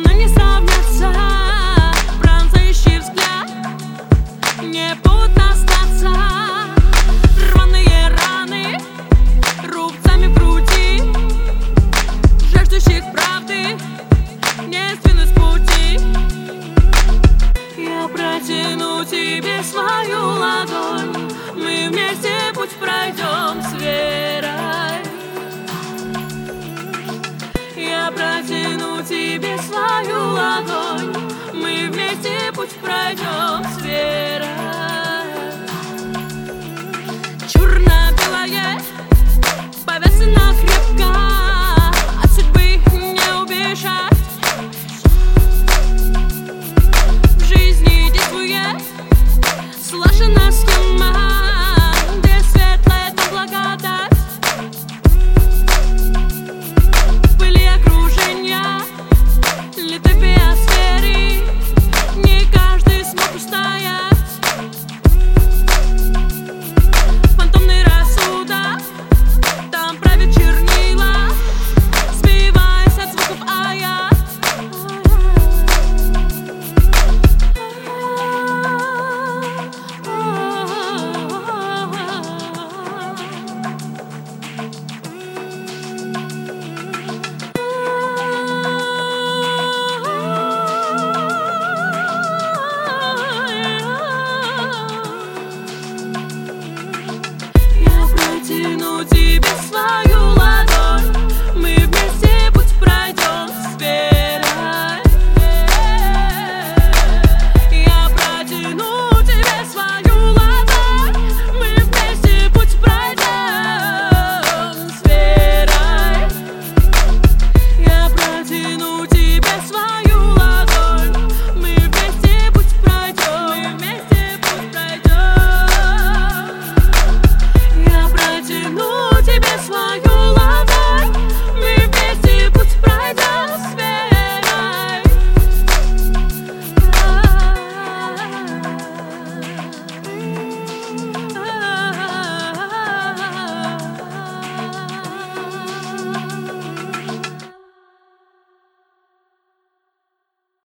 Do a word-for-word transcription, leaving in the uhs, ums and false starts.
нам не сравняться. Пронзающий взгляд не будут остаться. Рваные раны рубцами в груди, жаждущих правды не сдвинуть с пути. Я протяну тебе свою ладонь, мы вместе путь пройдем с верой. Я протяну тебе свою ладонь, мы вместе путь пройдем с верой. Черно-белое повязано крепко, от судьбы не убежать. В жизни действует слаженная схема, где светлая там благодать. В пыли окружения летопись